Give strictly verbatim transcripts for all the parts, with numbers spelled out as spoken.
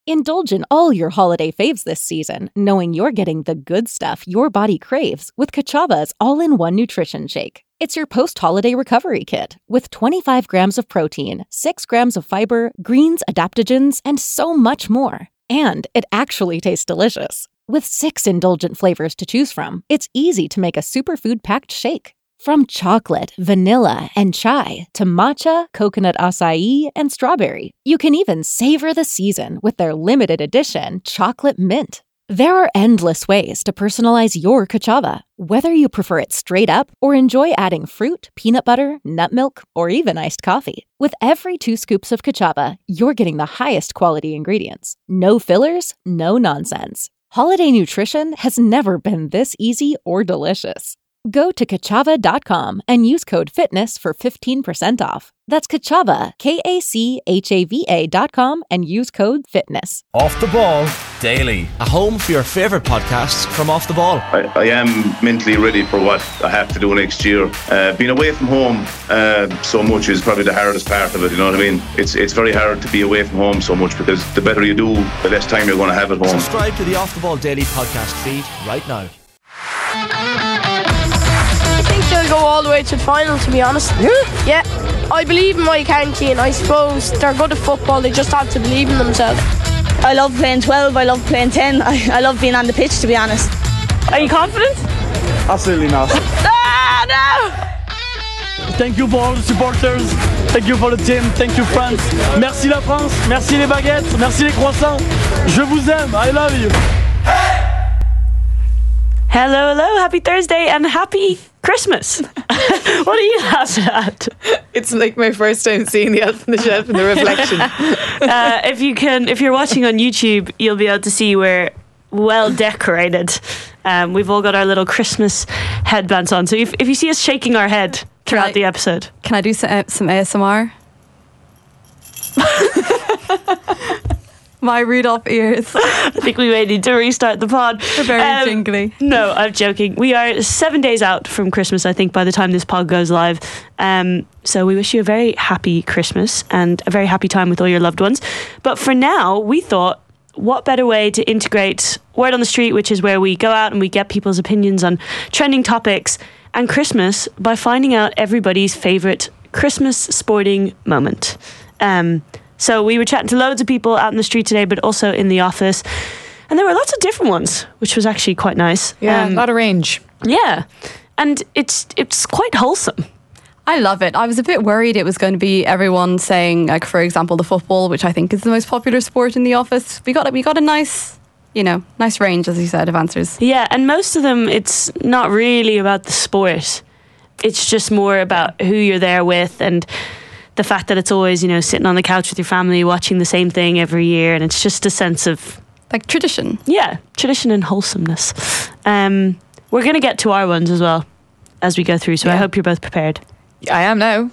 Indulge in all your holiday faves this season, knowing you're getting the good stuff your body craves with Kachava's all-in-one nutrition shake. It's your post-holiday recovery kit with twenty-five grams of protein, six grams of fiber, greens, adaptogens, and so much more. And it actually tastes delicious. With six indulgent flavors to choose from, it's easy to make a superfood-packed shake. From chocolate, vanilla, and chai to matcha, coconut acai, and strawberry, you can even savor the season with their limited edition chocolate mint. There are endless ways to personalize your Kachava, whether you prefer it straight up or enjoy adding fruit, peanut butter, nut milk, or even iced coffee. With every two scoops of Kachava, you're getting the highest quality ingredients. No fillers, no nonsense. Holiday nutrition has never been this easy or delicious. Go to Kachava dot com and use code FITNESS for fifteen percent off. That's Kachava, K A C H A V A dot com, and use code FITNESS. Off the Ball Daily. A home for your favourite podcasts from Off the Ball. I, I am mentally ready for what I have to do next year. Uh, being away from home uh, so much is probably the hardest part of it, you know what I mean? It's it's very hard to be away from home so much because the better you do, the less time you're going to have at home. Subscribe to the Off the Ball Daily podcast feed right now. I think they'll go all the way to the final, to be honest. Yeah? Yeah. I believe in my county, and I suppose they're good at football. They just have to believe in themselves. I love playing twelve, I love playing ten. I, I love being on the pitch, to be honest. Are you confident? Absolutely not. Ah, no! Thank you for all the supporters. Thank you for the team. Thank you, France. Merci la France. Merci les baguettes. Merci les croissants. Je vous aime. I love you. Hello, hello, happy Thursday and happy Christmas. What are you laughing at? It's like my first time seeing the elf on the shelf in the reflection. uh, if you can, if you're watching on YouTube, you'll be able to see we're well decorated. Um, we've all got our little Christmas headbands on. So if, if you see us shaking our head throughout I, the episode. Can I do some, some A S M R? My Rudolph ears. I think we may need to restart the pod. They're very um, jingly. No, I'm joking. We are seven days out from Christmas, I think, by the time this pod goes live. Um, so we wish you a very happy Christmas and a very happy time with all your loved ones. But for now, we thought, what better way to integrate Word on the Street, which is where we go out and we get people's opinions on trending topics, and Christmas by finding out everybody's favourite Christmas sporting moment. Um So we were chatting to loads of people out in the street today, but also in the office. And there were lots of different ones, which was actually quite nice. Yeah, um, a lot of range. Yeah. And it's it's quite wholesome. I love it. I was a bit worried it was going to be everyone saying, like, for example, the football, which I think is the most popular sport in the office. We got, we got a nice, you know, nice range, as you said, of answers. Yeah, and most of them, it's not really about the sport. It's just more about who you're there with and the fact that it's always, you know, sitting on the couch with your family watching the same thing every year, and it's just a sense of like tradition. Yeah, tradition and wholesomeness. Um, we're going to get to our ones as well as we go through, so yeah. I hope you're both prepared. I am now.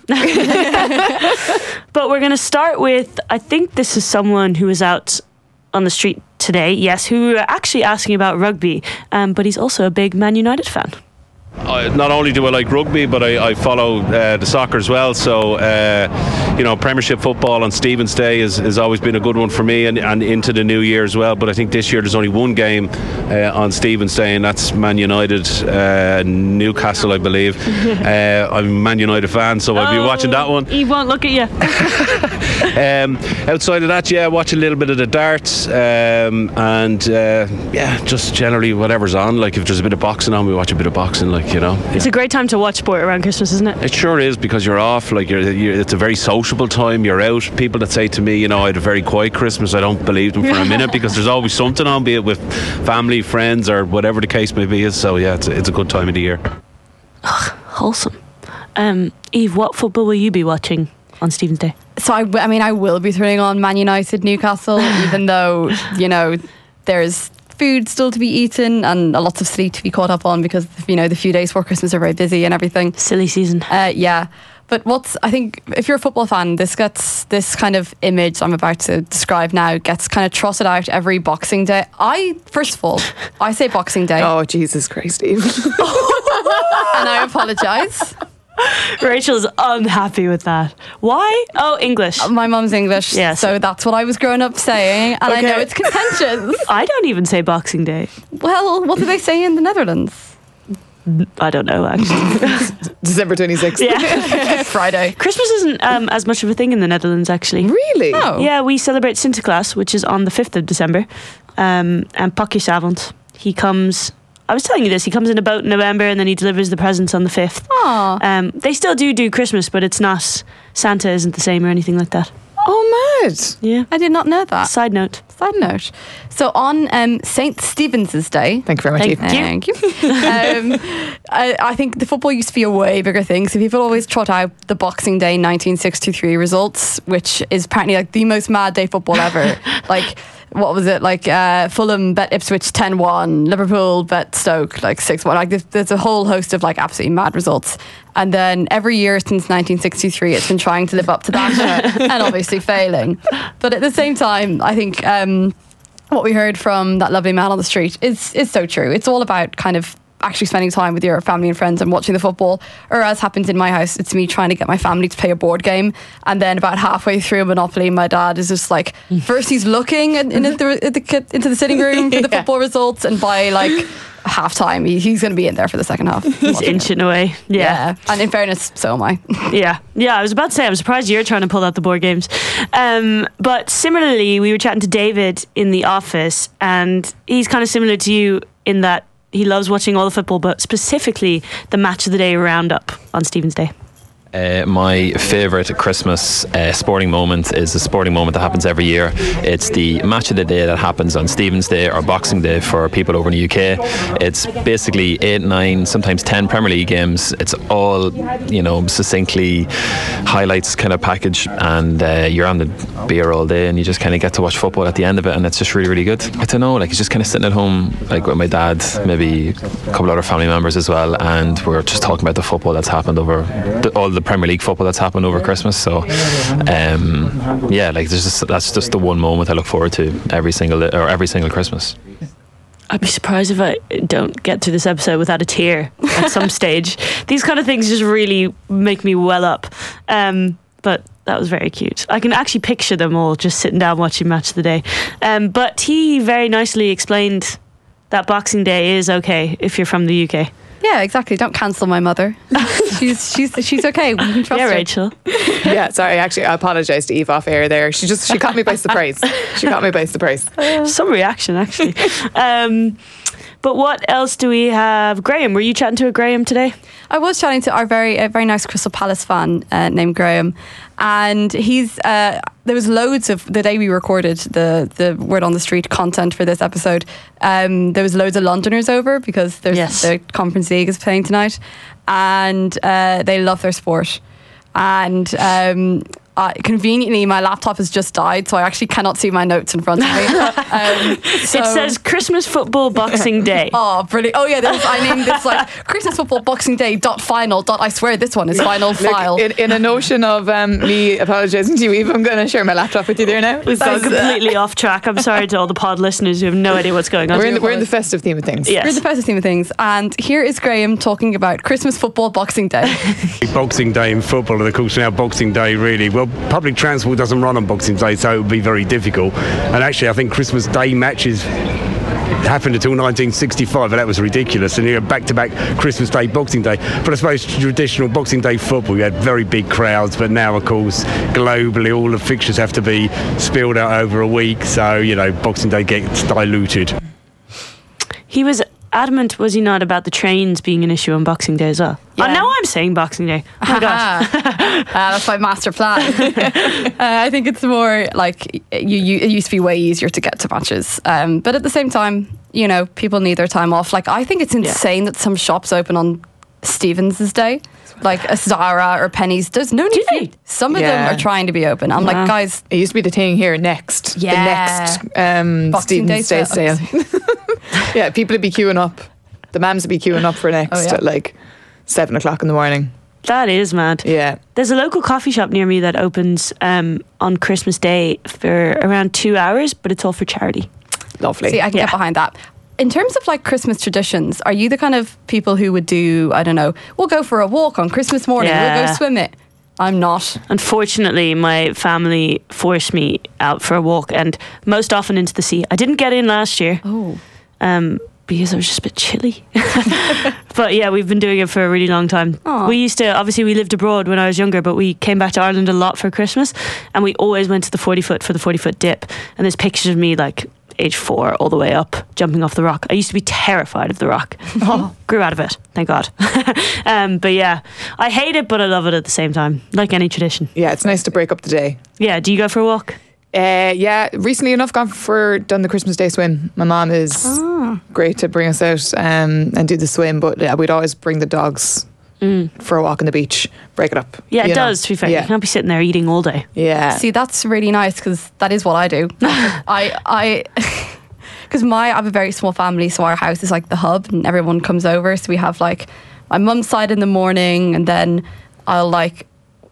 But we're going to start with, I think this is someone who was out on the street today, yes, who we were actually asking about rugby, um, but he's also a big Man United fan. Uh, not only do I like rugby, but I, I follow uh, the soccer as well. So, uh, you know, Premiership football on Stephen's Day has, has always been a good one for me, and, and into the new year as well. But I think this year there's only one game uh, on Stephen's Day, and that's Man United, uh, Newcastle, I believe. uh, I'm a Man United fan, so I'll be oh, watching that one. He won't look at you. um, outside of that, yeah, watch a little bit of the darts, um, and uh, yeah, just generally whatever's on. Like if there's a bit of boxing on, we watch a bit of boxing. Like, you know, yeah. It's a great time to watch sport around Christmas, isn't it? It sure is, because you're off. Like you're, you're, it's a very sociable time. You're out. People that say to me, you know, I had a very quiet Christmas, I don't believe them for a minute, because there's always something on, be it with family, friends, or whatever the case may be. So yeah, it's a, it's a good time of the year. Ugh, wholesome. Um, Eve, what football will you be watching on Stephen's Day? So I, I mean, I will be turning on Man United, Newcastle, even though, you know, there's food still to be eaten and a lot of sleep to be caught up on, because, you know, the few days before Christmas are very busy and everything. Silly season. Uh, yeah. But what's, I think, if you're a football fan, this gets, this kind of image I'm about to describe now gets kind of trotted out every Boxing Day. I, first of all, I say Boxing Day. Oh, Jesus Christ, Eve. And I apologise. Rachel's unhappy with that. Why? Oh, English. My mum's English, Yes. so that's what I was growing up saying, and I Okay. know it's contentious. I don't even say Boxing Day. Well, what do they say in the Netherlands? I don't know, actually. December twenty-sixth. Yeah. Friday. Christmas isn't um, as much of a thing in the Netherlands, actually. Really? Oh. Yeah, we celebrate Sinterklaas, which is on the fifth of December. Um, and Pakjesavond. He comes... I was telling you this. He comes in a boat in November and then he delivers the presents on the fifth. Aw. Um, they still do do Christmas, but it's not... Santa isn't the same or anything like that. Oh, mad. Yeah. I did not know that. Side note. Side note. So on um, Saint Stephen's Day. Thank you very much, Eve. Thank you. um, I, I think the football used to be a way bigger thing. So people always trot out the Boxing Day nineteen sixty-three results, which is apparently like the most mad day football ever. Like, what was it? Like uh, Fulham bet Ipswich ten one, Liverpool bet Stoke like six one. Like there's, there's a whole host of like absolutely mad results. And then every year since nineteen sixty-three, it's been trying to live up to that and obviously failing. But at the same time, I think um, what we heard from that lovely man on the street is is so true. It's all about kind of actually spending time with your family and friends and watching the football. Or as happens in my house, it's me trying to get my family to play a board game, and then about halfway through Monopoly, my dad is just like, first he's looking in, in the, in the, into the sitting room for the Yeah. football results, and by like half time he, he's going to be in there for the second half. He's inching away. Yeah. Yeah, and in fairness, so am I. Yeah, yeah. I was about to say, I'm surprised you're trying to pull out the board games. Um, but similarly, we were chatting to David in the office, and he's kind of similar to you in that he loves watching all the football, but specifically the match of the day roundup on Stephen's Day. Uh, my favourite Christmas uh, sporting moment is a sporting moment that happens every year. It's the match of the day that happens on Stephen's Day or Boxing Day for people over in the U K. It's basically eight, nine, sometimes ten Premier League games. It's all, you know, succinctly highlights kind of package, and uh, you're on the beer all day and you just kind of get to watch football at the end of it, and it's just really, really good. I don't know, like it's just kind of sitting at home, like with my dad, maybe a couple other family members as well, and we're just talking about the football that's happened over the, all the Premier League football that's happened over Christmas. So um, yeah, like there's just, that's just the one moment I look forward to every single or every single Christmas. I'd be surprised if I don't get through this episode without a tear at some stage. These kind of things just really make me well up. Um, but that was very cute. I can actually picture them all just sitting down watching Match of the Day. Um, but he very nicely explained that Boxing Day is okay if you're from the U K. Yeah, exactly. Don't cancel my mother. she's she's she's okay. We can trust Yeah, her. Rachel. Yeah, sorry. Actually, I apologise to Eve off air there. She just she caught me by surprise. She caught me by surprise. Some reaction, actually. um, but what else do we have? Graham, were you chatting to a Graham today? I was chatting to our very a very nice Crystal Palace fan uh, named Graham, and he's uh, there was loads of the day we recorded the the Word on the Street content for this episode. Um, there was loads of Londoners over because there's Yes. the Conference League is playing tonight, and uh, they love their sport. And um, uh, conveniently, my laptop has just died, so I actually cannot see my notes in front of me. um, so It says Christmas Football Boxing Day. Oh, brilliant. Oh, yeah, there's, I named this like Christmas Football Boxing Day dot final dot, I swear this one is final Look, file. in, in a notion of um, me apologising to you, Eve, I'm going to share my laptop with you there now. We've gone completely off track. I'm sorry to all the pod listeners who have no idea what's going on. We're in, the, we're in the festive theme of things. Yes. We're in the festive theme of things. And here is Graham talking about Christmas Football Boxing Day. Boxing Day in football, and of course now Boxing Day really, well, public transport doesn't run on Boxing Day, so it would be very difficult. And actually I think Christmas Day matches happened until nineteen sixty-five, and that was ridiculous, and you know, back-to-back Christmas Day, Boxing Day. But I suppose traditional Boxing Day football, you had very big crowds, but now of course globally all the fixtures have to be spilled out over a week, so you know Boxing Day gets diluted. He was adamant, was he not, about the trains being an issue on Boxing Day as well? Yeah. Oh, now I'm saying Boxing Day. Oh my God. uh, that's my master plan. uh, I think it's more like you, you, it used to be way easier to get to matches. Um, but at the same time, you know, people need their time off. Like, I think it's insane that some shops open on Stephen's Day. Like a Zara or Penny's. There's no need. they? Some of Yeah. them are trying to be open. I'm Wow. like, guys, It used to be the thing here next. Yeah. The next um, Boxing Day Stephen's Day sale. sale. Yeah, people would be queuing up. The mams would be queuing up for next Oh, yeah. at like seven o'clock in the morning. That is mad. Yeah. There's a local coffee shop near me that opens um, on Christmas Day for around two hours, but it's all for charity. Lovely. see, I can Yeah. get behind that. in terms of like Christmas traditions, are you the kind of people who would do, I don't know, we'll go for a walk on Christmas morning, Yeah. we'll go swim it? I'm not. Unfortunately, my family forced me out for a walk, and most often into the sea. I didn't get in last year. Oh. Um, because it was just a bit chilly. But yeah, we've been doing it for a really long time. Aw. We used to, obviously we lived abroad when I was younger, but we came back to Ireland a lot for Christmas, and we always went to the forty foot for the forty foot dip. And there's pictures of me like age four all the way up, jumping off the rock. I used to be terrified of the rock. Oh. Grew out of it, thank God. um, but yeah, I hate it, but I love it at the same time, like any tradition. Yeah, it's nice to break up the day. Yeah, do you go for a walk? Uh, yeah, recently enough, gone for done the Christmas Day swim. My mom is Ah. great to bring us out um, and do the swim, but yeah, we'd always bring the dogs Mm. for a walk on the beach, break it up. Yeah, it you know? does, to be fair. Yeah. You can't be sitting there eating all day. Yeah. See, that's really nice because that is what I do. I, I, because my I have a very small family, so our house is like the hub, and everyone comes over. So we have like my mum's side in the morning, and then I'll like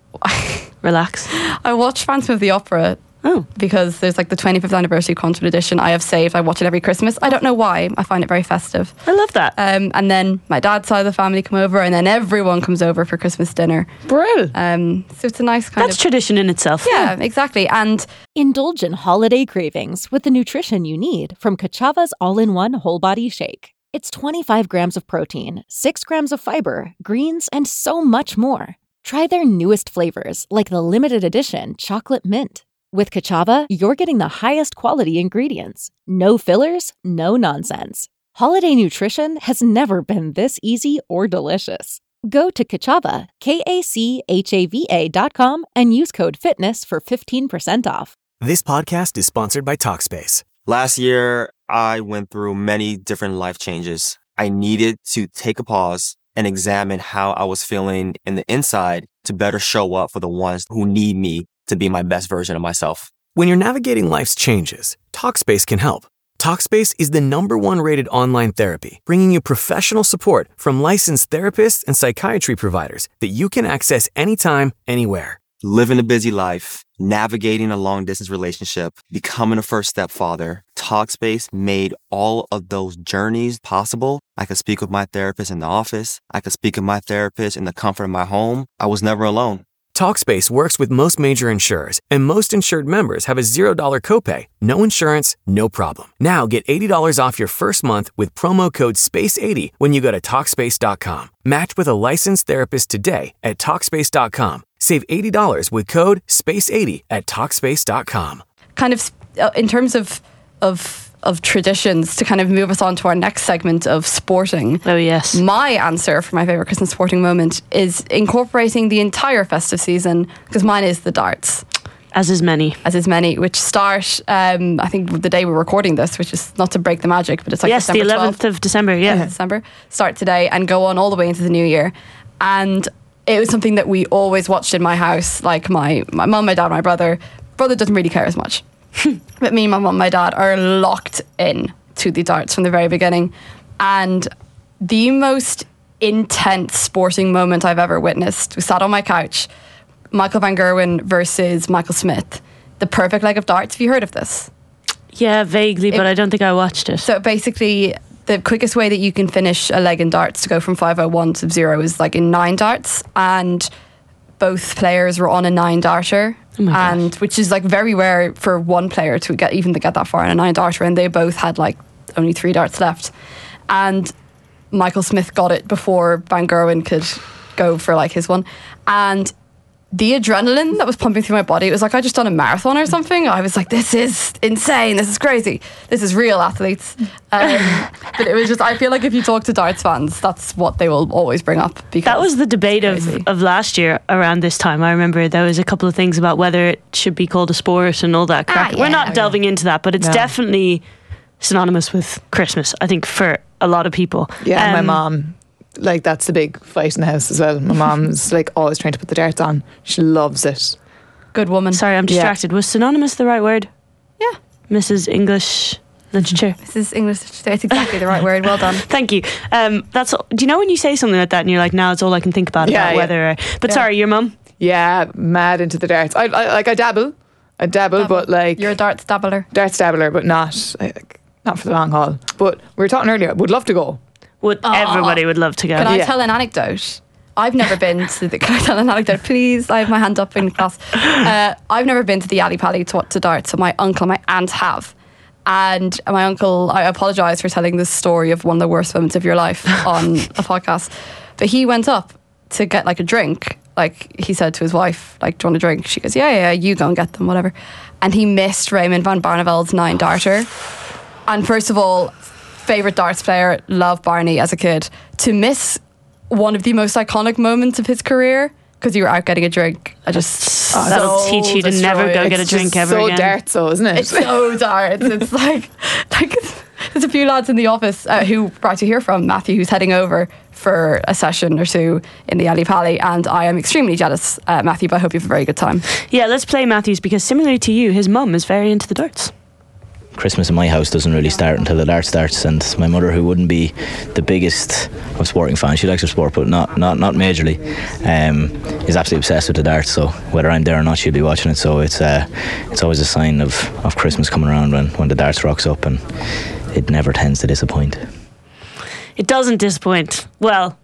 relax. I watch Phantom of the Opera. Oh. Because there's like the twenty-fifth anniversary concert edition I have saved. I watch it every Christmas. I don't know why. I find it very festive. I love that. Um, and then my dad's side of the family come over, and then everyone comes over for Christmas dinner. Brill. Um, so it's a nice kind That's of tradition in itself. Yeah, exactly. And Indulge in holiday cravings with the nutrition you need from Kachava's all-in-one whole body shake. It's twenty-five grams of protein, six grams of fiber, greens, and so much more. Try their newest flavors like the limited edition chocolate mint. With Kachava, you're getting the highest quality ingredients. No fillers, no nonsense. Holiday nutrition has never been this easy or delicious. Go to Kachava, K A C H A V A dot com and use code FITNESS for fifteen percent off. This podcast is sponsored by Talkspace. Last year, I went through many different life changes. I needed to take a pause and examine how I was feeling in the inside to better show up for the ones who need me to be my best version of myself. When you're navigating life's changes, Talkspace can help. Talkspace is the number one rated online therapy, bringing you professional support from licensed therapists and psychiatry providers that you can access anytime, anywhere. Living a busy life, navigating a long distance relationship, becoming a first step father, Talkspace made all of those journeys possible. I could speak with my therapist in the office. I could speak with my therapist in the comfort of my home. I was never alone. Talkspace works with most major insurers, and most insured members have a zero dollars copay. No insurance, no problem. Now get eighty dollars off your first month with promo code space eighty when you go to Talkspace dot com. Match with a licensed therapist today at Talkspace dot com. Save eighty dollars with code space eighty at Talkspace dot com. kind of uh, in terms of of of traditions, to kind of move us on to our next segment of sporting. Oh yes. My answer for my favourite Christmas sporting moment is incorporating the entire festive season, because mine is the darts. As is many. As is many, which start, um, I think, the day we're recording this, which is not to break the magic, but it's like yes, December the eleventh of December, yeah. December. Start today and go on all the way into the new year. And it was something that we always watched in my house, like my, my mum, my dad, my brother. Brother doesn't really care as much. But me, my mum, my dad are locked in to the darts from the very beginning. And the most intense sporting moment I've ever witnessed, we sat on my couch, Michael Van Gerwen versus Michael Smith, the perfect leg of darts. Have you heard of this? Yeah, vaguely, but It- I don't think I watched it. So basically, the quickest way that you can finish a leg in darts to go from five oh one to zero is like in nine darts, and both players were on a nine darter. Oh and which is like very rare for one player to get even to get that far in a nine darter, and they both had like only three darts left. And Michael Smith got it before Van Gerwen could go for like his one. And the adrenaline that was pumping through my body, it was like I just done a marathon or something. I was like, this is insane, this is crazy, this is real athletes. Um, but it was just, I feel like if you talk to darts fans, that's what they will always bring up. Because that was the debate of, of last year around this time. I remember there was a couple of things about whether it should be called a sport and all that crap. Ah, We're yeah. not delving into that, but it's No. definitely synonymous with Christmas, I think, for a lot of people. Yeah, and my Um, mom, like, that's the big fight in the house as well. My mom's like always trying to put the darts on. She loves it. Good woman. Sorry, I'm distracted. Was synonymous the right word? Yeah. Missus English Literature. This is English literature. It's exactly the right word. Well done. Thank you. Um, that's. all- Do you know when you say something like that and you're like, now it's all I can think about Yeah, about yeah. whether? Uh, but Yeah. sorry, your mum. Yeah, mad into the darts. I, I like I dabble, I dabble, but like You're a darts dabbler. darts dabbler, but not. I, like, not for the long haul. But we were talking earlier, would love to go. Would Oh. everybody would love to go? Can I Yeah. tell an anecdote? I've never been to the. Can I tell an anecdote, please? I have my hand up in class. Uh, I've never been to the Ali Pali to, to darts, but my uncle and my aunt have. And my uncle, I apologise for telling this story of one of the worst moments of your life on a podcast. But he went up to get like a drink. Like he said to his wife, like, do you want a drink? She goes, yeah, yeah, you go and get them, whatever. And he missed Raymond van Barneveld's nine darter. And first of all, favourite darts player, love Barney as a kid. To miss one of the most iconic moments of his career because you were out getting a drink. I just oh, that'll so teach you to destroyed. never go get a It's drink just ever so again. darts, though, isn't it? It's so darts. It's like, like there's a few lads in the office uh, who brought to hear from Matthew, who's heading over for a session or two in the Ali Pali, and I am extremely jealous, uh, Matthew. But I hope you have a very good time. Yeah, let's play Matthew's because similarly to you, his mum is very into the darts. Christmas in my house doesn't really start until the dart starts, and my mother, who wouldn't be the biggest of sporting fans, she likes her sport but not not not majorly, um, is absolutely obsessed with the darts. So whether I'm there or not, she'll be watching it. So it's uh, it's always a sign of, of Christmas coming around when, when the darts rocks up, and it never tends to disappoint. It doesn't disappoint. Well,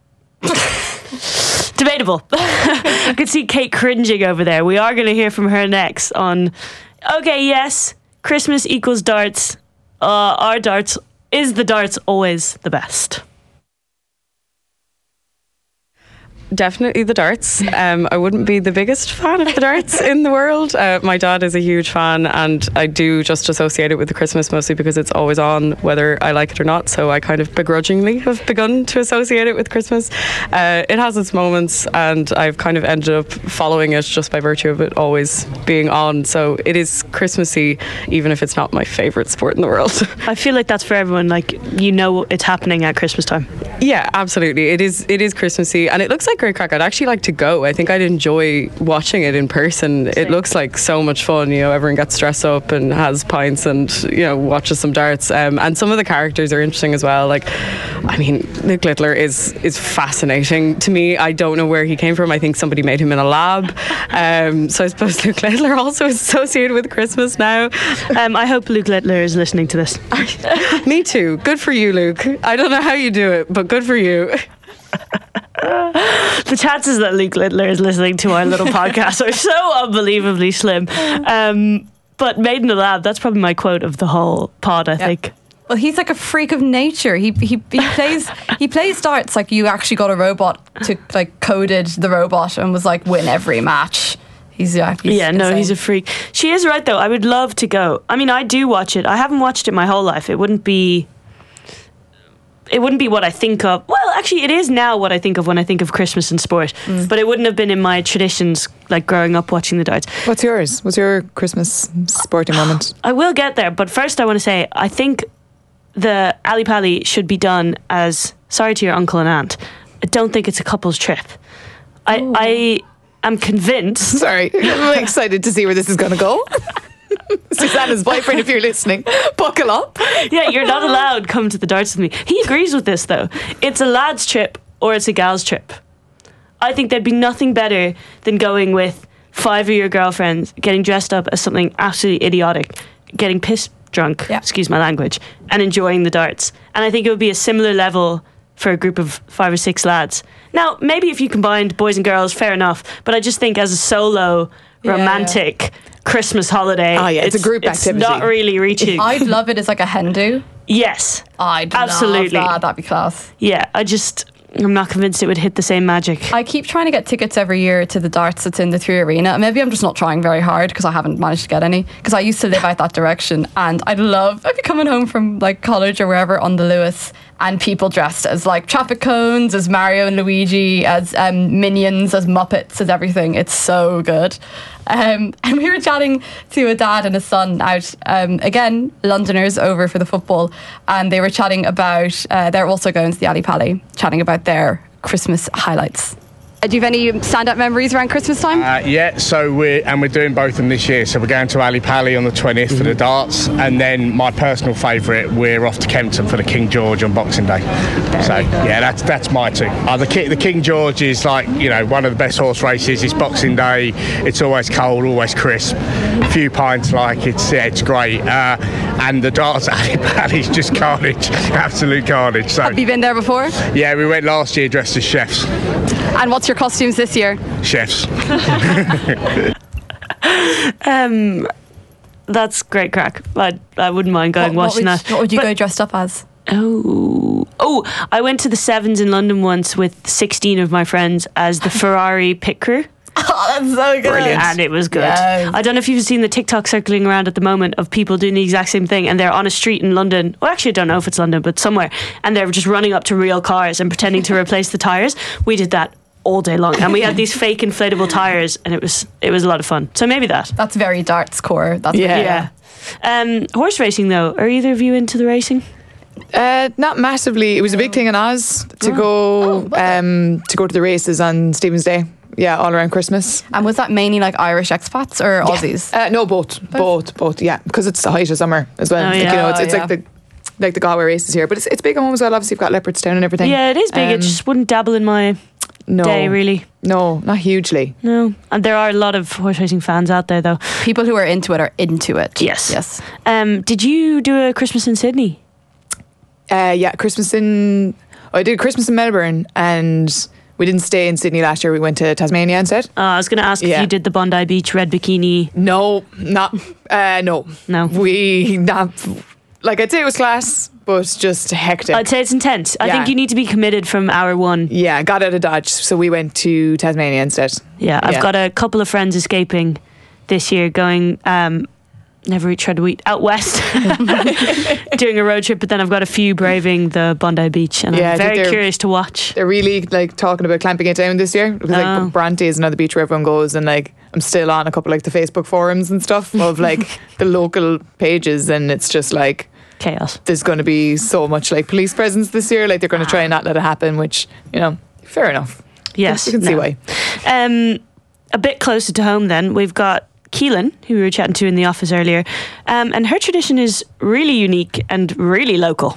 debatable. I could see Kate cringing over there. We are going to hear from her next on okay, yes, Christmas equals darts. Uh, our darts, is the darts always the best? Definitely the darts. Um, I wouldn't be the biggest fan of the darts in the world. Uh, my dad is a huge fan, and I do just associate it with the Christmas mostly because it's always on, whether I like it or not. So I kind of begrudgingly have begun to associate it with Christmas. Uh, it has its moments, and I've kind of ended up following it just by virtue of it always being on. So it is Christmassy, even if it's not my favourite sport in the world. I feel like that's for everyone. Like, you know, it's happening at Christmas time. Yeah, absolutely. It is. It is Christmassy, and it looks like great crack. I'd actually like to go. I think I'd enjoy watching it in person. It looks like so much fun. You know, everyone gets dressed up and has pints and, you know, watches some darts. Um, and some of the characters are interesting as well. Like, I mean, Luke Littler is is fascinating to me. I don't know where he came from. I think somebody made him in a lab. Um, so I suppose Luke Littler also is associated with Christmas now. Um, I hope Luke Littler is listening to this. Me too. Good for you, Luke. I don't know how you do it, but good for you. The chances that Luke Littler is listening to our little podcast are so unbelievably slim. Um, but made in the lab, that's probably my quote of the whole pod, I Yeah. think. Well, he's like a freak of nature. He he, he plays he plays darts like you actually got a robot to like coded the robot and was like win every match. He's yeah. He's yeah, no, insane. he's a freak. She is right though. I would love to go. I mean, I do watch it. I haven't watched it my whole life. It wouldn't be. It wouldn't be what I think of. Well, actually, it is now what I think of when I think of Christmas and sport. Mm. But it wouldn't have been in my traditions, like growing up watching the darts. What's yours? What's your Christmas sporting moment? I will get there, but first I want to say I think the Ali Pali should be done as sorry to your uncle and aunt. I don't think it's a couple's trip. I Ooh. I am convinced. Sorry, I'm excited to see where this is going to go. Susanna's boyfriend, if you're listening, buckle up. Yeah, you're not allowed come to the darts with me. He agrees with this though. It's a lad's trip or it's a gal's trip. I think there'd be nothing better than going with five of your girlfriends, getting dressed up as something absolutely idiotic, getting pissed drunk, yeah. excuse my language, and enjoying the darts. And I think it would be a similar level for a group of five or six lads. Now, maybe if you combined boys and girls, fair enough. But I just think as a solo romantic yeah, yeah. Christmas holiday, oh yeah, it's, it's a group it's activity. Not really reaching. I'd love it as like a hen do. Yes, I'd absolutely. love that. That'd be class. Yeah, I just. I'm not convinced it would hit the same magic. I keep trying to get tickets every year to the darts that's in the Three Arena. Maybe I'm just not trying very hard because I haven't managed to get any. Because I used to live out that direction, and I'd love. I'd be coming home from like college or wherever on the Lewis, and people dressed as like traffic cones, as Mario and Luigi, as um, minions, as Muppets, as everything. It's so good. Um, and we were chatting to a dad and a son out, um, again, Londoners over for the football, and they were chatting about, uh, they're also going to the Ali Pali, chatting about their Christmas highlights. Do you have any stand-up memories around Christmas time? Uh, yeah, so we're and we're doing both of them this year. So we're going to Ali Pali on the twentieth mm-hmm. for the darts, and then my personal favourite, we're off to Kempton for the King George on Boxing Day. Very so good. yeah, that's that's my two. Uh, the the King George is like you know one of the best horse races. It's Boxing Day. It's always cold, always crisp. A few pints, like it's yeah, it's great. Uh, and the darts at Ali Pali is just carnage, absolute carnage. So have you been there before? Yeah, we went last year dressed as chefs. And what's your costumes this year? Chefs. um, that's great crack. I I wouldn't mind going what, watching what would, that. What would you but, go dressed up as? Oh, oh! I went to the Sevens in London once with sixteen of my friends as the Ferrari pit crew. Oh, that's so good. Brilliant. And it was good. Yes. I don't know if you've seen the TikTok circling around at the moment of people doing the exact same thing, and they're on a street in London. Well, actually, I don't know if it's London, but somewhere, and they're just running up to real cars and pretending to replace the tyres. We did that all day long, and we had these fake inflatable tyres, and it was it was a lot of fun. So maybe that. That's very darts core. That's yeah. Really, yeah. Um, horse racing, though. Are either of you into the racing? Uh, not massively. It was a big thing in Oz to Oh. go um, to go to the races on Stephen's Day. Yeah, all around Christmas. And was that mainly like Irish expats or yeah. Aussies? Uh, no, both, both, both. Yeah, because it's the height of summer as well. Oh, like, yeah. you know, it's, Oh, it's yeah. like the like the Galway races here, but it's it's big at home as well. Obviously, you've got Leopardstown and everything. Yeah, it is big. Um, it just wouldn't dabble in my no, day, really. No, not hugely. No, and there are a lot of horse racing fans out there, though. People who are into it are into it. Yes, yes. Um, did you do a Christmas in Sydney? Uh, yeah, Christmas in. Oh, I did Christmas in Melbourne, and we didn't stay in Sydney last year. We went to Tasmania instead. Uh, I was going to ask Yeah. if you did the Bondi Beach red bikini. No, not. Uh, no, No. We not. Like I'd say it was class, but just hectic. I'd say it's intense. I Yeah. think you need to be committed from hour one. Yeah, got out of Dodge, so we went to Tasmania instead. Yeah, I've Yeah. got a couple of friends escaping this year, going. Um, Never eat tread wheat out west, doing a road trip. But then I've got a few braving the Bondi Beach, and Yeah, I I'm think very they're- curious to watch. They're really like talking about clamping it down this year because Oh. like Bronte is another beach where everyone goes, and like I'm still on a couple like the Facebook forums and stuff of like the local pages, and it's just like chaos. There's going to be so much like police presence this year. Like they're going to try and not let it happen, which you know, fair enough. Yes, you can see no. why. Um, a bit closer to home, then we've got Keelan, who we were chatting to in the office earlier, um, and her tradition is really unique and really local.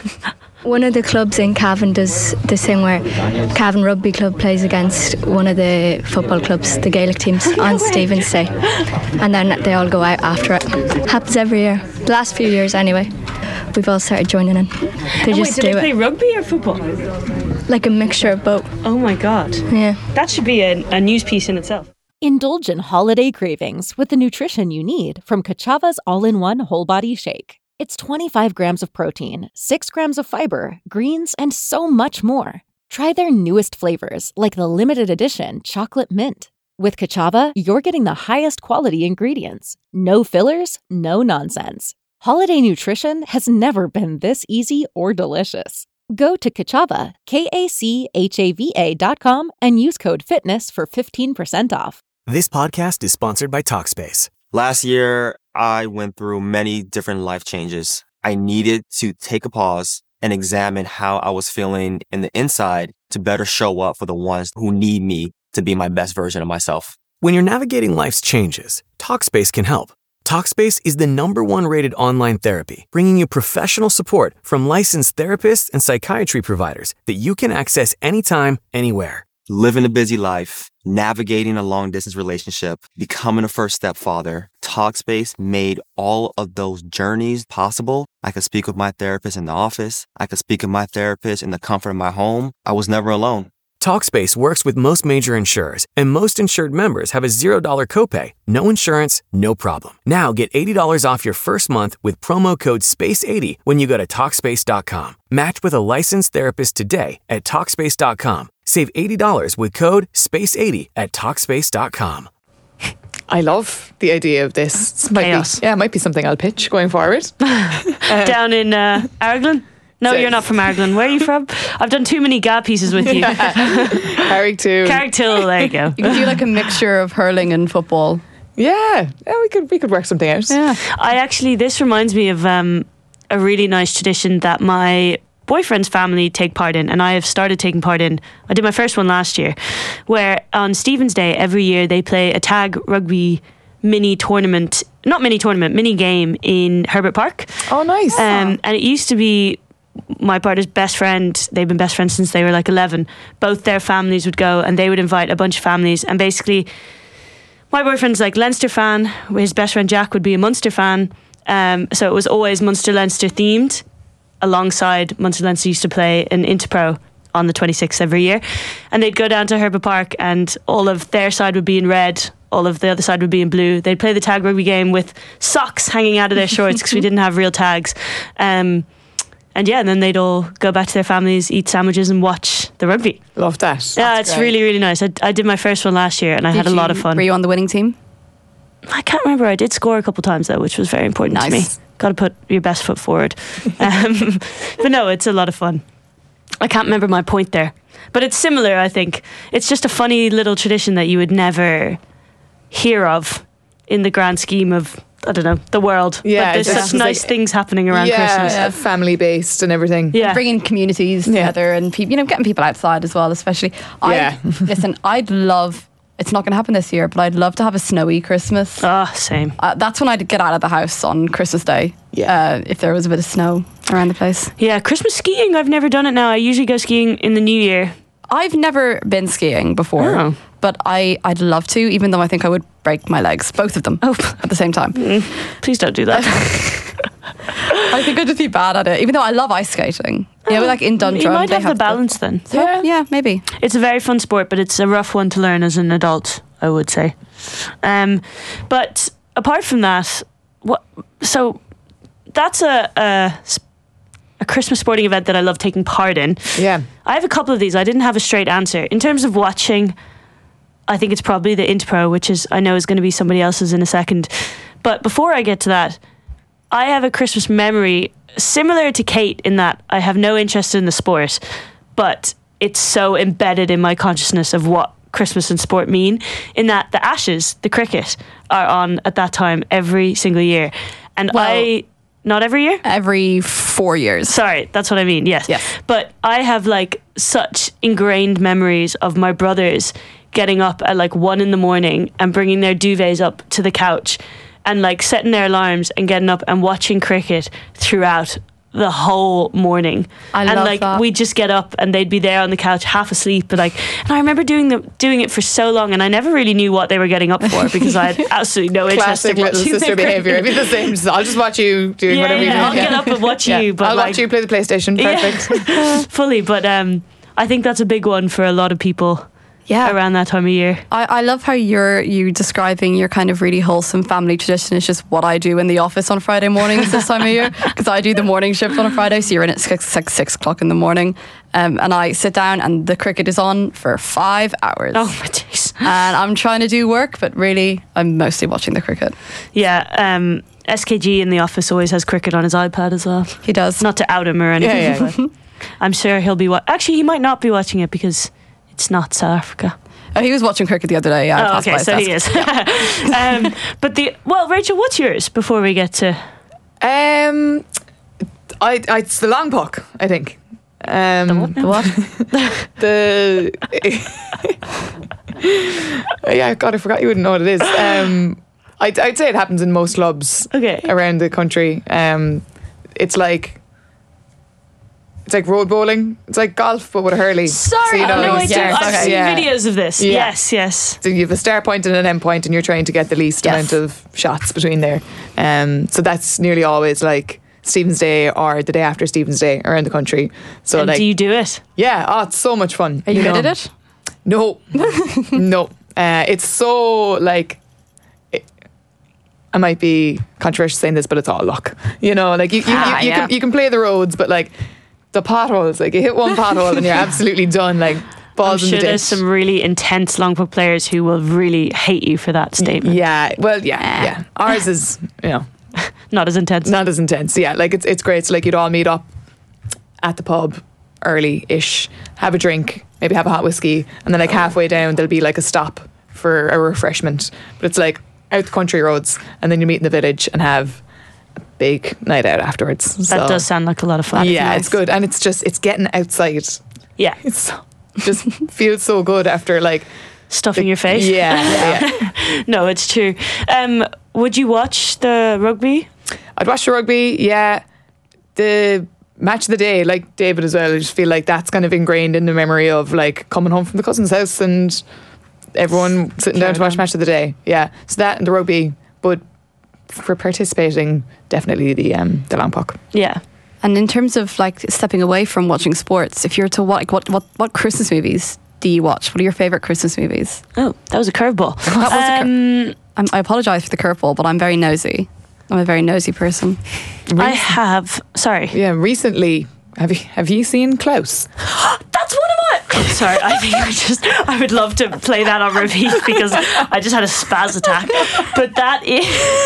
One of the clubs in Cavan does this thing where Cavan Rugby Club plays against one of the football clubs, the Gaelic teams, on Stephen's Day, and then they all go out after it. Happens every year. The last few years, anyway. We've all started joining in. They And just wait, do do they play it rugby or football? like a mixture of both. Oh my god! Yeah, that should be a, a news piece in itself. Indulge in holiday cravings with the nutrition you need from Kachava's all-in-one whole body shake. It's twenty-five grams of protein, six grams of fiber, greens, and so much more. Try their newest flavors, like the limited edition chocolate mint. With Kachava, you're getting the highest quality ingredients. No fillers, no nonsense. Holiday nutrition has never been this easy or delicious. Go to Kachava, K A C H A V A dot com and use code FITNESS for fifteen percent off. This podcast is sponsored by Talkspace. Last year, I went through many different life changes. I needed to take a pause and examine how I was feeling in the inside to better show up for the ones who need me to be my best version of myself. When you're navigating life's changes, Talkspace can help. Talkspace is the number one rated online therapy, bringing you professional support from licensed therapists and psychiatry providers that you can access anytime, anywhere. Living a busy life, navigating a long distance relationship, becoming a first step father, Talkspace made all of those journeys possible. I could speak with my therapist in the office. I could speak with my therapist in the comfort of my home. I was never alone. Talkspace works with most major insurers, and most insured members have a zero dollar copay. No insurance, no problem. Now get eighty dollars off your first month with promo code space eighty when you go to Talkspace dot com. Match with a licensed therapist today at Talkspace dot com. Save eighty dollars with code space eighty at Talkspace dot com. I love the idea of this. This might Chaos. be, yeah, it might be something I'll pitch going forward. Down in uh, Arglen? No, So- you're not from Arglen. Where are you from? I've done too many G A pieces with you. Carricktown. Carricktown, there you go. You can do like a mixture of hurling and football. Yeah, yeah, we could we could work something out. Yeah. I actually, this reminds me of um, a really nice tradition that my boyfriend's family take part in, and I have started taking part in. I did my first one last year, where on Stephen's Day every year they play a tag rugby mini tournament, not mini tournament, mini game in Herbert Park. Oh, nice. Um, and it used to be my partner's best friend. They've been best friends since they were like eleven. Both their families would go, and they would invite a bunch of families, and basically my boyfriend's like Leinster fan, his best friend Jack would be a Munster fan, Um, so it was always Munster-Leinster themed, alongside Munster-Leinster used to play an Interpro on the twenty-sixth every year. And they'd go down to Herbert Park and all of their side would be in red, all of the other side would be in blue. They'd play the tag rugby game with socks hanging out of their shorts because we didn't have real tags. Um, and yeah, and then they'd all go back to their families, eat sandwiches and watch the rugby. Love that. Yeah, That's it's great. really, really nice. I, I did my first one last year and I Did had a lot of you- fun. Were you on the winning team? I can't remember. I did score a couple times though, which was very important to me. Nice. Got to put your best foot forward. Um, but no, it's a lot of fun. I can't remember my point there. But it's similar, I think. It's just a funny little tradition that you would never hear of in the grand scheme of, I don't know, the world. Yeah, but there's it's such just nice like- things happening around yeah, Christmas. yeah, family based and everything. Yeah. Bringing communities together and people, you know, getting people outside as well, especially. I, Yeah. Listen, I'd love, it's not going to happen this year, but I'd love to have a snowy Christmas. Ah, same. Uh, that's when I'd get out of the house on Christmas Day. Yeah. Uh, if there was a bit of snow around the place. Yeah, Christmas skiing, I've never done it now. I usually go skiing in the new year. I've never been skiing before, Oh. but I, I'd love to, even though I think I would break my legs, both of them, oh. at the same time. Please don't do that. I think I'd just be bad at it, even though I love ice skating. You know, like in Dundrum. You might they have the balance then. So, yeah. yeah, maybe. It's a very fun sport, but it's a rough one to learn as an adult, I would say. Um, but apart from that, what? So that's a, a a Christmas sporting event that I love taking part in. Yeah, I have a couple of these. I didn't have a straight answer in terms of watching. I think it's probably the Interpro, which is I know is going to be somebody else's in a second. But before I get to that, I have a Christmas memory similar to Kate in that I have no interest in the sport, but it's so embedded in my consciousness of what Christmas and sport mean, in that the Ashes, the cricket, are on at that time every single year. And Well, I... Not every year? Every four years. Sorry, that's what I mean, yes. Yes. But I have like such ingrained memories of my brothers getting up at like one in the morning and bringing their duvets up to the couch and like setting their alarms and getting up and watching cricket throughout the whole morning. I and love like that. we'd just get up and they'd be there on the couch half asleep, but like, and I remember doing the doing it for so long and I never really knew what they were getting up for because I had absolutely no interest Classic in little watching sister their behaviour. I'd cricket. be the same. Just, I'll just watch you doing Yeah, whatever yeah, you do. I'll get up and watch you, but I'll like- watch you play the PlayStation. Perfect. Yeah, fully. But um, I think that's a big one for a lot of people. Yeah. Around that time of year. I, I love how you're you describing your kind of really wholesome family tradition. It's just what I do in the office on Friday mornings this time of year, because I do the morning shift on a Friday, so you're in at six, six, six o'clock in the morning, um, and I sit down and the cricket is on for five hours. Oh my days. And I'm trying to do work, but really I'm mostly watching the cricket. Yeah, um, S K G in the office always has cricket on his iPad as well. He does. Not to out him or anything, Yeah, yeah. but I'm sure he'll be... Wa- Actually, he might not be watching it because it's not South Africa. Oh, he was watching cricket the other day. Yeah, I Oh, passed by okay, his so he desk. is. um, but the... Well, Rachel, what's yours before we get to... Um, I, I it's the long puck, I think. Um, The what now? The what? the yeah, God, I forgot you wouldn't know what it is. Um, I'd, I'd say it happens in most clubs Okay. around the country. Um, it's like it's like road bowling. It's like golf, but with a hurley. Sorry, So, you know, no, I you do. start- I've okay, seen yeah. videos of this. Yeah. Yes, yes. So you have a start point and an end point, and you're trying to get the least Yes. amount of shots between there. Um, so that's nearly always like Stephen's Day or the day after Stephen's Day around the country. So And like, do you do it? yeah, oh, it's so much fun. Are you good know. at it? No, no. Uh, it's so like. It, I might be controversial saying this, but it's all luck. You know, like you, you, Ah, you, you yeah. can you can play the roads, but like the potholes, like you hit one pothole and you're absolutely done. Like I'm balls in sure the ditch. there's some really intense long puck players who will really hate you for that statement. Yeah, well, yeah, yeah. Ours is, you know, Not as intense. not as intense. Yeah, like it's it's great. So like you'd all meet up at the pub early-ish, have a drink, maybe have a hot whiskey, and then like halfway down there'll be like a stop for a refreshment. But it's like out the country roads, and then you meet in the village and have a big night out afterwards. That So, does sound like a lot of fun. yeah, it's good, and it's just it's getting outside. Yeah. It's so, just feels so good after like Stuffing your face. yeah, yeah. No, it's true. Um, would you watch the rugby? I'd watch the rugby, yeah. The match of the day, like David as well, I just feel like that's kind of ingrained in the memory of like coming home from the cousin's house and everyone sitting down to watch match of the day. Yeah. So that and the rugby, but for participating, definitely the um, the long puck. Yeah. And in terms of like stepping away from watching sports, if you're to watch, what what what Christmas movies do you watch? What are your favourite Christmas movies? Oh, that was a curveball. That was um, a cur- I'm, I apologise for the curveball, but I'm very nosy. I'm a very nosy person. I have. Sorry. Yeah, recently. Have you have you seen Klaus? That's one of my. Oh, sorry, I think I just I would love to play that on repeat because I just had a spaz attack. But that is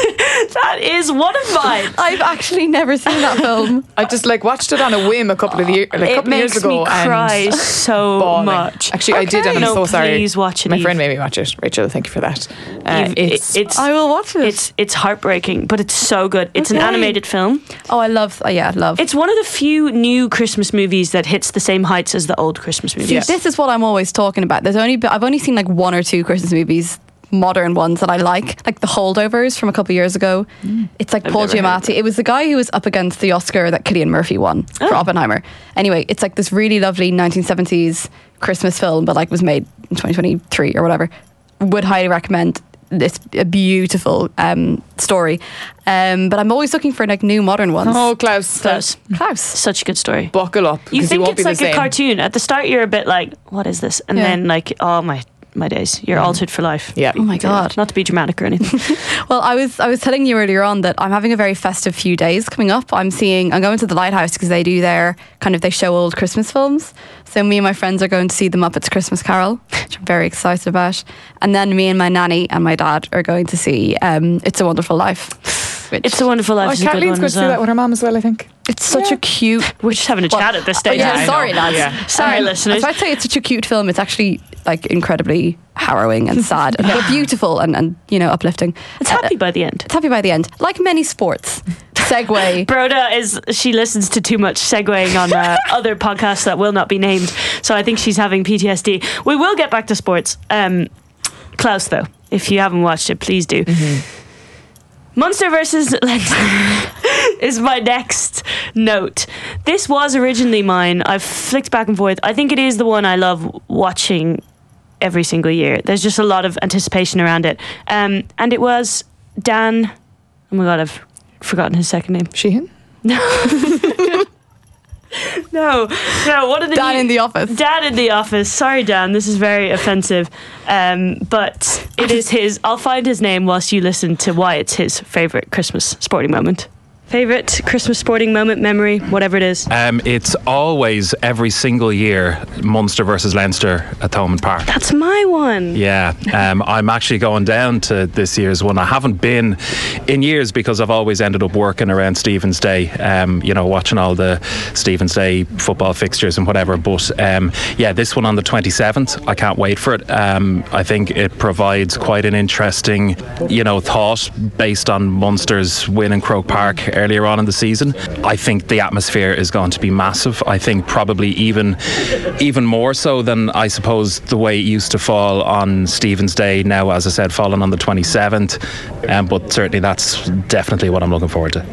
that is one of mine. I've actually never seen that film. I just like watched it on a whim a couple of years, like, a It couple of years makes ago. me cry and so bawling. much. Actually, I did, Okay. and I'm No, so sorry. please watch it, My Eve. friend made me watch it. Rachel, thank you for that. Uh, Eve, it's, it's I will watch it. It's it's heartbreaking, but it's so good. It's an Okay. animated film. Oh, I love. Oh, yeah, love. It's one of the few new Christmas movies that hits the same heights as the old Christmas movies. See, this is what I'm always talking about. There's only I've only seen like one or two Christmas movies, modern ones that I like, like The Holdovers from a couple of years ago. Mm. It's like I've Paul never heard Giamatti. It was the guy who was up against the Oscar that Cillian Murphy won Oh. for Oppenheimer. Anyway, it's like this really lovely nineteen seventies Christmas film, but like was made in twenty twenty-three or whatever. Would highly recommend. It's a beautiful um, story, um, but I'm always looking for like new modern ones. Oh, Klaus. Klaus. Klaus. Such a good story. Buckle up. You 'cause think won't it's be like the a same. cartoon. At the start, you're a bit like, what is this? And Yeah. then like, oh my my days, you're altered for life. Yeah. Oh my god. Not to be dramatic or anything. Well, I was I was telling you earlier on that I'm having a very festive few days coming up. I'm seeing I'm going to the Lighthouse because they do their kind of they show old Christmas films. So me and my friends are going to see the Muppets Christmas Carol, which I'm very excited about. And then me and my nanny and my dad are going to see um, It's a Wonderful Life. Which It's a Wonderful Life Oh, is a good Kathleen's one going as to see well. that with her mum as well, I think. It's such a cute. We're just having a chat at this stage. Oh, yeah, I sorry, know. lads. Yeah. Sorry, Um, listeners. So I'd say it's such a cute film. It's actually like incredibly harrowing and sad, but beautiful and, and you know uplifting. It's happy by the end. It's happy by the end. Like many sports. Segue. Broda is she listens to too much segueing on uh, other podcasts that will not be named, so I think she's having P T S D. We will get back to sports. Um, Klaus, though, if you haven't watched it, please do. Mm-hmm. Munster versus Leinster is my next note. This was originally mine. I've flicked back and forth. I think it is the one I love watching every single year. There's just a lot of anticipation around it. Um, and it was Dan. Oh my God, I've forgotten his second name. Sheehan? No. No, no, one of the Dan new- in the Office. Dan in the Office. Sorry, Dan, this is very offensive. Um, but it is his. I'll find his name whilst you listen to why it's his favourite Christmas sporting moment. Favourite Christmas sporting moment, memory, whatever it is. Um, it's always every single year Munster versus Leinster at Thomond Park. That's my one. Yeah, um, I'm actually going down to this year's one. I haven't been in years because I've always ended up working around Stephen's Day, um, you know, watching all the Stephen's Day football fixtures and whatever. But um, yeah, this one on the twenty-seventh, I can't wait for it. Um, I think it provides quite an interesting, you know, thought based on Munster's win in Croke Park earlier on in the season. I think the atmosphere is going to be massive. I think probably even even more so than I suppose the way it used to fall on Stephen's Day. Now, as I said, falling on the twenty-seventh, um, but certainly that's definitely what I'm looking forward to.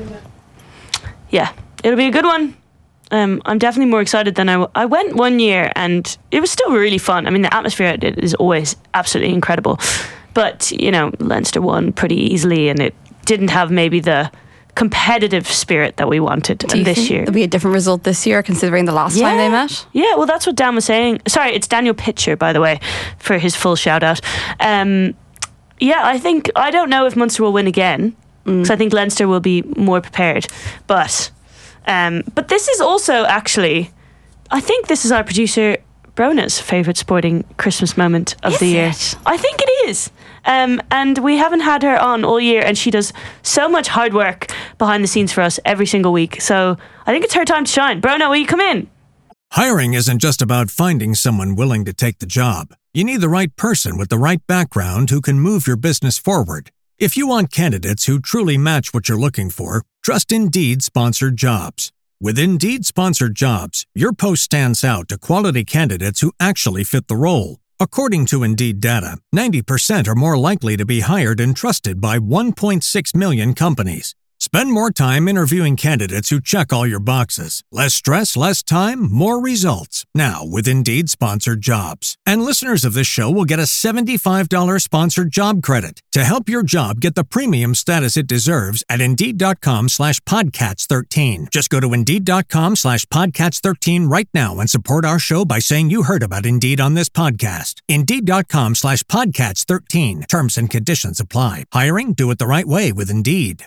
Yeah, it'll be a good one. Um, I'm definitely more excited than I, w- I went one year and it was still really fun. I mean, the atmosphere at it is always absolutely incredible. But, you know, Leinster won pretty easily and it didn't have maybe the competitive spirit that we wanted Do you this think year. there'll be a different result this year considering the last time they met? Yeah, well, that's what Dan was saying. Sorry, it's Daniel Pitcher, by the way, for his full shout out. Um, yeah, I think, I don't know if Munster will win again, because Mm. I think Leinster will be more prepared. But, um, but this is also actually, I think this is our producer Brona's favourite sporting Christmas moment of the year. I think it is. Um, and we haven't had her on all year, and she does so much hard work behind the scenes for us every single week. So I think it's her time to shine. Brona, will you come in? Hiring isn't just about finding someone willing to take the job. You need the right person with the right background who can move your business forward. If you want candidates who truly match what you're looking for, trust Indeed Sponsored Jobs. With Indeed Sponsored Jobs, your post stands out to quality candidates who actually fit the role. According to Indeed data, ninety percent are more likely to be hired and trusted by one point six million companies. Spend more time interviewing candidates who check all your boxes. Less stress, less time, more results. Now with Indeed Sponsored Jobs. And listeners of this show will get a seventy-five dollars sponsored job credit to help your job get the premium status it deserves at Indeed.com slash Podcats 13. Just go to Indeed.com slash Podcats 13 right now and support our show by saying you heard about Indeed on this podcast. Indeed.com slash Podcats 13. Terms and conditions apply. Hiring? Do it the right way with Indeed.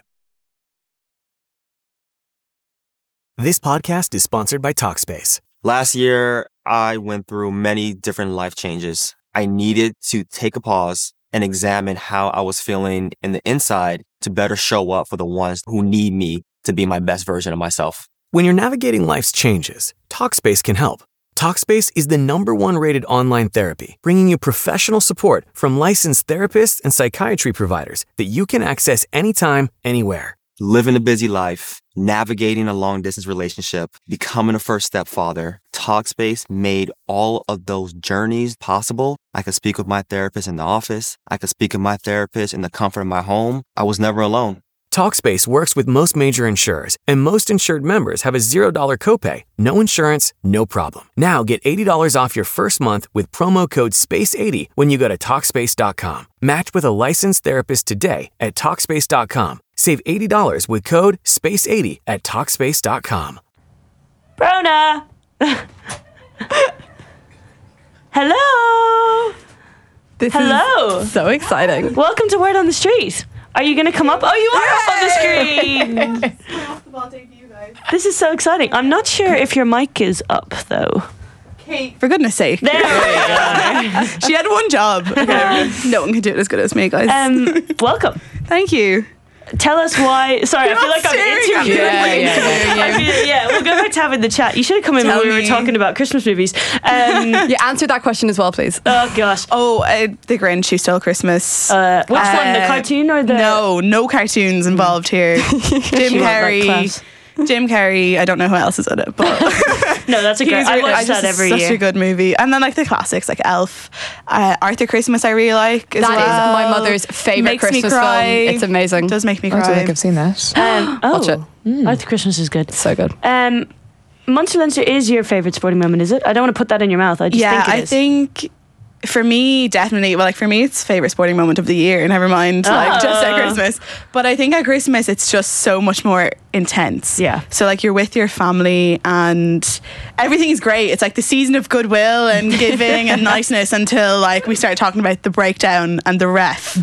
This podcast is sponsored by Talkspace. Last year, I went through many different life changes. I needed to take a pause and examine how I was feeling in the inside to better show up for the ones who need me to be my best version of myself. When you're navigating life's changes, Talkspace can help. Talkspace is the number one rated online therapy, bringing you professional support from licensed therapists and psychiatry providers that you can access anytime, anywhere. Living a busy life, navigating a long-distance relationship, becoming a first-step father, Talkspace made all of those journeys possible. I could speak with my therapist in the office. I could speak with my therapist in the comfort of my home. I was never alone. Talkspace works with most major insurers, and most insured members have a zero dollars copay. No insurance, no problem. Now get eighty dollars off your first month with promo code space eighty when you go to Talkspace dot com. Match with a licensed therapist today at Talkspace dot com. Save eighty dollars with code space eighty at Talkspace dot com. Brona! Hello! This Hello! is so exciting. Welcome to Word on the Street. Are you going to come up? Oh, you are up on the screen! This is so exciting. I'm not sure if your mic is up, though. Kate, for goodness sake. There we go. She had one job. Okay. No one can do it as good as me, guys. Um, welcome. Thank you. Tell us why. Sorry, You're I feel not like I'm staring at me. interviewing. Yeah, yeah, yeah, I feel- yeah, we'll go back to having the chat. You should have come in Tell when we were me. talking about Christmas movies. Um, Yeah, answer that question as well, please. oh, gosh. Oh, uh, The Grinch, Who Stole Christmas. Uh, which one, the Uh, cartoon or the... No, no cartoons involved here. Jim She went that Carrey. class. Jim Carrey. I don't know who else is in it, but No, that's a great... he's I really- watch just that every such year. a good movie. And then like the classics like Elf, uh, Arthur Christmas. I really like. As That is well. my mother's favourite Makes me Christmas cry. film. It's amazing. Does make me I cry. don't think I've seen that. Um, oh, Watch it. Arthur Christmas is good. So good. Um, Munster Leinster is your favourite sporting moment, is it? I don't want to put that in your mouth. I just yeah, think it I is. think for me, definitely. Well, like for me, it's favourite sporting moment of the year. Never mind, like just at Oh. Christmas. But I think at Christmas, it's just so much more intense. Yeah. So like you're with your family and everything is great. It's like the season of goodwill and giving and niceness until like we start talking about the breakdown and the ref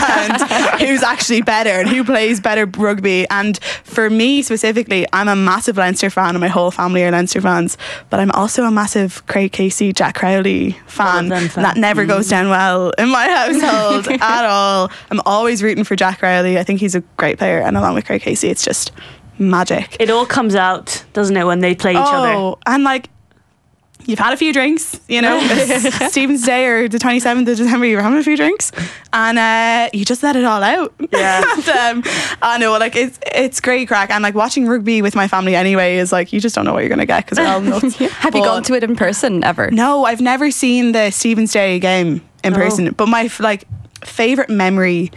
and who's actually better and who plays better rugby. And for me specifically, I'm a massive Leinster fan and my whole family are Leinster fans. But I'm also a massive Craig Casey, Jack Crowley fan. them fan. That never goes down well in my household at all. I'm always rooting for Jack Crowley. I think he's a great player, and along with Craig Casey, it's just magic. It all comes out, doesn't it, when they play each other? Oh, and like you've had a few drinks, you know, it's Stephen's Day or the twenty-seventh of December, you were having a few drinks, and uh, you just let it all out. Yeah. and, um, I know, like it's it's great crack, and like watching rugby with my family anyway is like you just don't know what you're gonna get because they're all nuts. Have you But- gone to it in person ever? No, I've never seen the Stephen's Day game in Oh. person. But my like favorite memory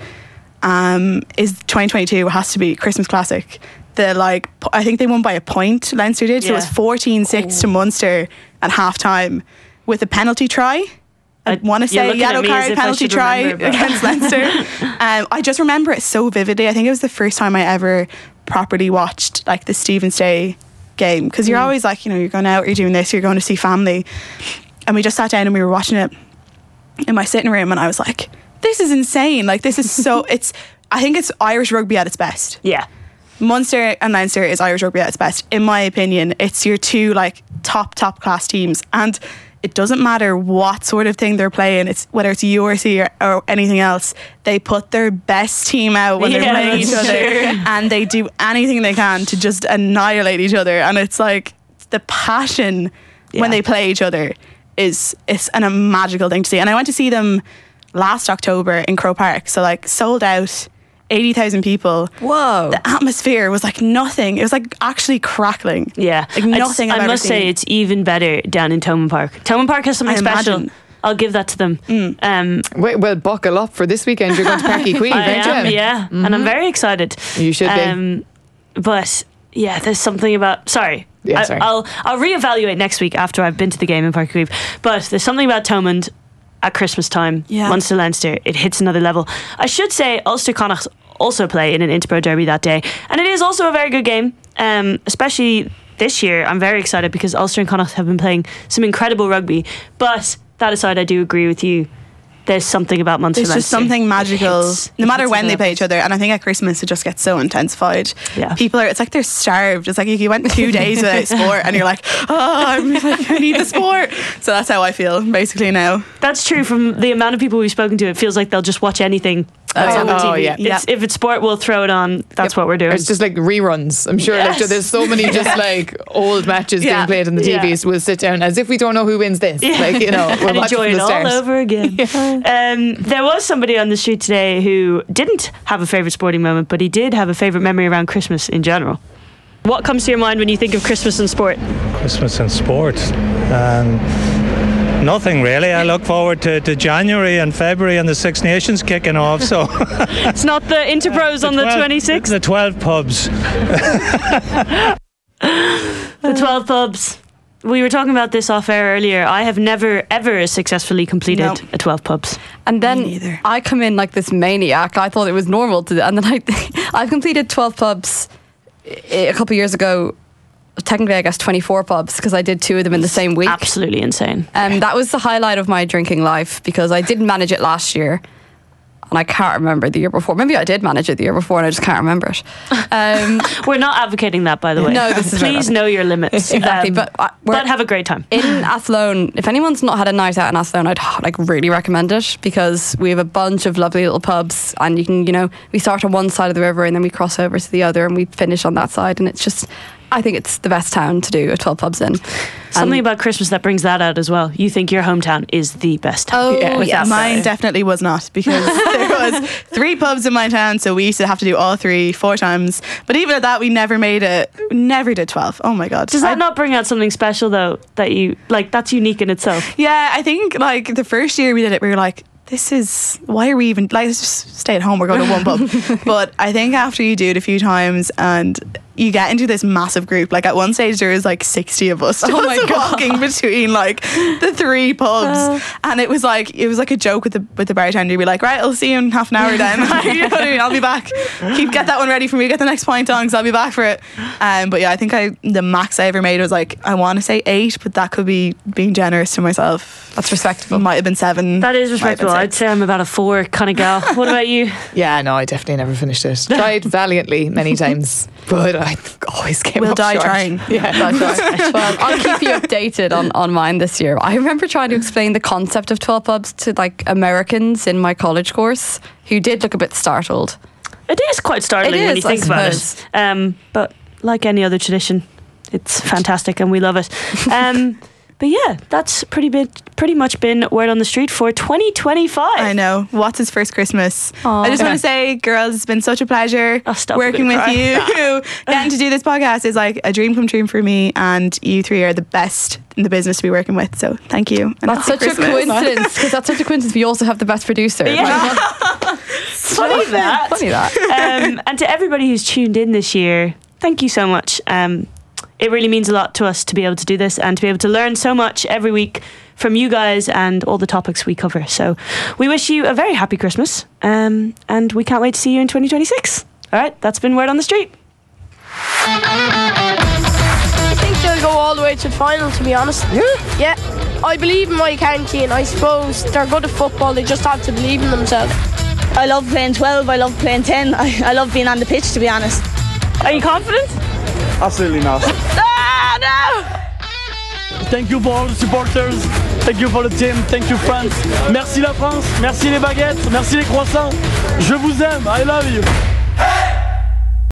um, is twenty twenty-two. It has to be Christmas Classic. The like p- I think they won by a point. Leinster did, so it was Yeah. fourteen six to Munster at half time with a penalty try. I want to you're say looking at yellow me as card if I penalty should try remember, but- against Leinster. um, I just remember it so vividly. I think it was the first time I ever properly watched like the Stephen's Day game, because you're Mm. always like, you know, you're going out, you're doing this, you're going to see family, and we just sat down and we were watching it in my sitting room, and I was like, this is insane. Like this is so. It's I think it's Irish rugby at its best. Yeah. Munster and Leinster is Irish rugby at its best, in my opinion. It's your two like top top class teams, and it doesn't matter what sort of thing they're playing. It's whether it's U R C or, or anything else. They put their best team out when Yeah, they're playing each that's other, true. and they do anything they can to just annihilate each other. And it's like the passion Yeah. when they play each other is it's an, a magical thing to see. And I went to see them last October in Croke Park, so like sold out. eighty thousand people. Whoa. The atmosphere was like nothing. It was like actually crackling. Yeah. Like It's- nothing I've I ever must seen. say it's even better down in Thomond Park. Thomond Park has something I special. imagine. I'll give that to them. Um, Wait, well, buckle up for this weekend. You're going to Parky Queen, I aren't am, you? yeah. And I'm very excited. You should be. Um, but yeah, there's something about. Sorry. Yeah, I, sorry. I'll I'll reevaluate next week after I've been to the game in Park Grieve. But there's something about Thomond at Christmas time, Yeah. Munster Leinster. It hits another level. I should say Ulster Connacht also play in an Interbro derby that day, and it is also a very good game. Um, especially this year, I'm very excited because Ulster and Connacht have been playing some incredible rugby. But that aside, I do agree with you. There's something about Munster There's Leinster. just something magical, It hits- no it matter hits when they another play each other. And I think at Christmas it just gets so intensified. Yeah. People are, it's like they're starved. It's like if you went two days without sport and you're like, oh, I'm like, I need the sport. So that's how I feel basically now. That's true. From the amount of people we've spoken to, it feels like they'll just watch anything that's Oh, on the T V. oh, yeah. It's, if it's sport, we'll throw it on. That's what we're doing. It's just like reruns. I'm sure Yes. like, there's so many just like old matches Yeah. being played on the Yeah. T Vs. We'll sit down as if we don't know who wins this. Yeah. Like, you know, we'll and watch enjoy it it from the all start. over again. um, there was somebody on the street today who didn't have a favourite sporting moment, but he did have a favourite memory around Christmas in general. What comes to your mind when you think of Christmas and sport? Christmas and sport. Um, nothing really. I look forward to, to January and February and the Six Nations kicking off. So It's not the Interbros on the twelve twenty-sixth? The twelve pubs. The twelve pubs. We were talking about this off air earlier. I have never ever successfully completed No. a twelve pubs. And then I come in like this maniac. I thought it was normal to, and then I, I've completed twelve pubs a couple of years ago. Technically, I guess twenty-four pubs because I did two of them in the same week. Absolutely insane. Um, that was the highlight of my drinking life because I didn't manage it last year, and I can't remember the year before. Maybe I did manage it the year before, and I just can't remember it. Um, We're not advocating that, by the way. No, this is Please not- know your limits. Exactly, Um, but uh, we're- but have a great time. in Athlone, if anyone's not had a night out in Athlone, I'd like really recommend it because we have a bunch of lovely little pubs, and you can, you know, we start on one side of the river and then we cross over to the other and we finish on that side, and it's just, I think it's the best town to do a twelve pubs in. Something And- about Christmas that brings that out as well. You think your hometown is the best town. Oh, yeah. Without Mine doubt. definitely was not because there was three pubs in my town, so we used to have to do all three four times. But even at that, we never made it. Never did twelve. Oh my god! Does that not bring out something special though? That you like? That's unique in itself. Yeah, I think like the first year we did it, we were like, this is, why are we even, like, let's just stay at home, we're going to one pub. But I think after you do it a few times and you get into this massive group, like at one stage there was like sixty of us just Oh my God. walking between like the three pubs. Uh. And it was like, it was like a joke with the with the bartender. You'd be like, right, I'll see you in half an hour then. Like, you know what I mean? I'll be back. Keep, get that one ready for me, get the next pint on because I'll be back for it. Um, but yeah, I think I the max I ever made was like, I want to say eight, but that could be being generous to myself. That's respectable. Might have been seven. That is Might have been respectable. six. I'd say I'm about a four kind of gal. What about you? Yeah, no, I definitely never finished it. Tried valiantly many times, but I always came We'll up die short. trying. Yeah, Well, I'll keep you updated on, on mine this year. I remember trying to explain the concept of twelve pubs to like Americans in my college course who did look a bit startled. It is quite startling It when is, you I think about suppose. it. Um, but like any other tradition, it's fantastic and we love it. Um, but yeah, that's pretty bit, pretty much been word on the street for twenty twenty-five. I know. What's his first Christmas? Aw. I just want to say, girls, it's been such a pleasure stop, working I'm with gonna you. Getting to do this podcast is like a dream come true for me, and you three are the best in the business to be working with. So thank you. And That's happy such Christmas. a coincidence because that's such a coincidence. We also have the best producer. Yeah. Funny that. Funny that. um, and to everybody who's tuned in this year, thank you so much. Um, it really means a lot to us to be able to do this and to be able to learn so much every week from you guys and all the topics we cover. So we wish you a very happy Christmas, um, and we can't wait to see you in twenty twenty-six. All right, that's been Word on the Street. I think they'll go all the way to the final, to be honest. Yeah? Yeah. I believe in my county, and I suppose they're good at football. They just have to believe in themselves. I love playing twelve, I love playing ten. I, I love being on the pitch, to be honest. Are you confident? Absolutely not. Ah, no! Thank you for all the supporters. Thank you for the team. Thank you, France. Merci la France. Merci les baguettes. Merci les croissants. Je vous aime. I love you.